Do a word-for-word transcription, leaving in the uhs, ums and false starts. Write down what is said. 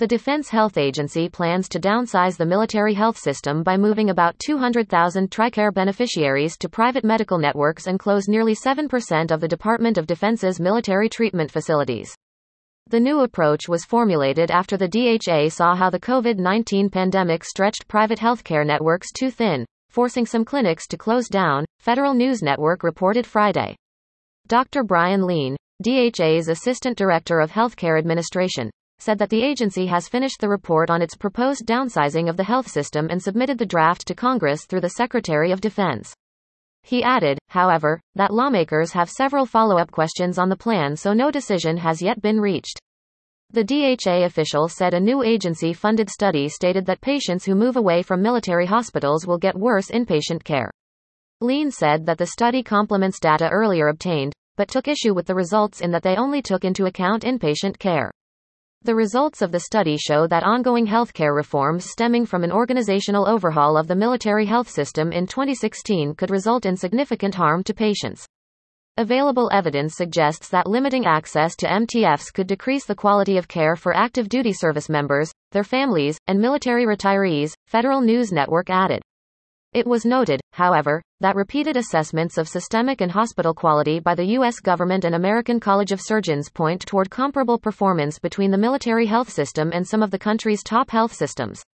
The Defense Health Agency plans to downsize the military health system by moving about two hundred thousand TRICARE beneficiaries to private medical networks and close nearly seven percent of the Department of Defense's military treatment facilities. The new approach was formulated after the D H A saw how the COVID nineteen pandemic stretched private healthcare networks too thin, forcing some clinics to close down, Federal News Network reported Friday. Doctor Brian Lean, D H A's Assistant Director of Healthcare Administration, said that the agency has finished the report on its proposed downsizing of the health system and submitted the draft to Congress through the Secretary of Defense. He added, however, that lawmakers have several follow-up questions on the plan, so no decision has yet been reached. The D H A official said a new agency-funded study stated that patients who move away from military hospitals will get worse inpatient care. Lean said that the study complements data earlier obtained, but took issue with the results in that they only took into account inpatient care. The results of the study show that ongoing healthcare reforms stemming from an organizational overhaul of the military health system in twenty sixteen could result in significant harm to patients. Available evidence suggests that limiting access to M T Fs could decrease the quality of care for active duty service members, their families, and military retirees, Federal News Network added. It was noted, however, that repeated assessments of systemic and hospital quality by the U S government and American College of Surgeons point toward comparable performance between the military health system and some of the country's top health systems.